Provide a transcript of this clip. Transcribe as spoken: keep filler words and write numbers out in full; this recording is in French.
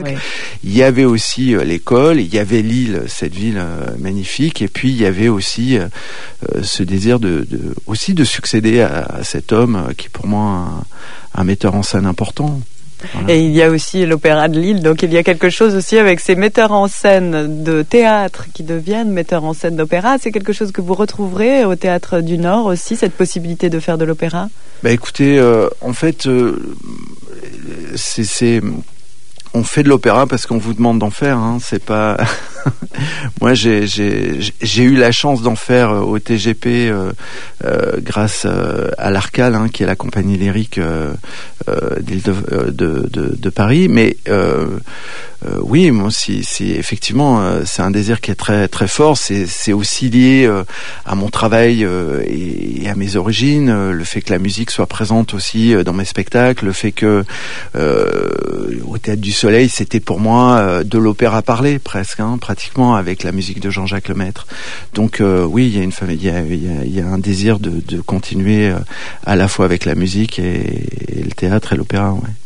Oui. Il y avait aussi euh, l'école, il y avait Lille, cette ville euh, magnifique, et puis il y avait aussi euh, ce désir de, de aussi de succéder à, à cet homme euh, qui est pour moi un, un metteur en scène important. Voilà. Et il y a aussi l'Opéra de Lille, donc il y a quelque chose aussi avec ces metteurs en scène de théâtre qui deviennent metteurs en scène d'opéra. C'est quelque chose que vous retrouverez au Théâtre du Nord aussi, cette possibilité de faire de l'opéra? Bah écoutez, euh, en fait, euh, c'est, c'est, on fait de l'opéra parce qu'on vous demande d'en faire. Hein, c'est pas. Moi, j'ai, j'ai, j'ai eu la chance d'en faire au T G P euh, euh, grâce euh, à l'Arcale, hein, qui est la compagnie lyrique euh, euh, d'Île de, de, de, de Paris. Mais euh, euh, oui, moi, si, si effectivement, euh, c'est un désir qui est très très fort. C'est, c'est aussi lié euh, à mon travail euh, et, et à mes origines. Euh, le fait que la musique soit présente aussi euh, dans mes spectacles, le fait que euh, au Théâtre du Soleil, c'était pour moi euh, de l'opéra parlé presque, hein, pratiquement, avec la musique de Jean-Jacques Lemaître. Donc euh, oui, il y a une il y a, il y a, il y a un désir de, de continuer euh, à la fois avec la musique et, et le théâtre et l'opéra. Ouais.